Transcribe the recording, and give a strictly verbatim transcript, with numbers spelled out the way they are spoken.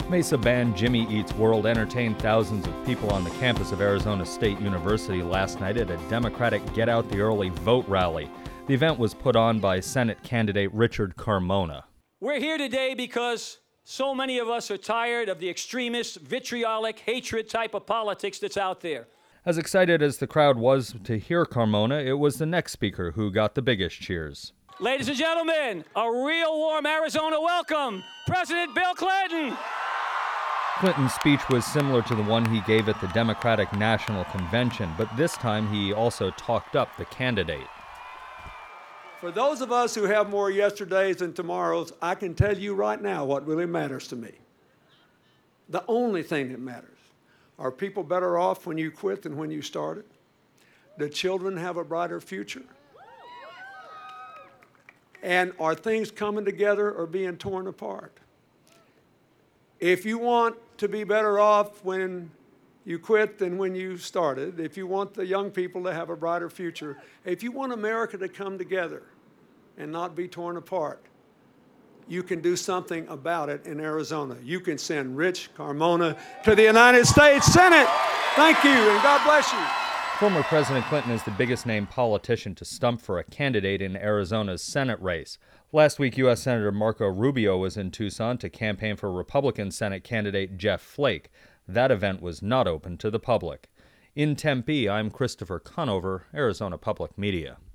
Mesa band Jimmy Eats World entertained thousands of people on the campus of Arizona State University last night at a Democratic Get Out the Early Vote rally. The event was put on by Senate candidate Richard Carmona. We're here today because so many of us are tired of the extremist, vitriolic, hatred type of politics that's out there. As excited as the crowd was to hear Carmona, it was the next speaker who got the biggest cheers. Ladies and gentlemen, a real warm Arizona welcome, President Bill Clinton. Clinton's speech was similar to the one he gave at the Democratic National Convention, but this time he also talked up the candidate. For those of us who have more yesterdays than tomorrows, I can tell you right now what really matters to me. The only thing that matters. Are people better off when you quit than when you started? Do children have a brighter future? And are things coming together or being torn apart? If you want to be better off when you quit than when you started, if you want the young people to have a brighter future, if you want America to come together and not be torn apart, you can do something about it in Arizona. You can send Rich Carmona to the United States Senate. Thank you, and God bless you. Former President Clinton is the biggest-named politician to stump for a candidate in Arizona's Senate race. Last week, U S Senator Marco Rubio was in Tucson to campaign for Republican Senate candidate Jeff Flake. That event was not open to the public. In Tempe, I'm Christopher Conover, Arizona Public Media.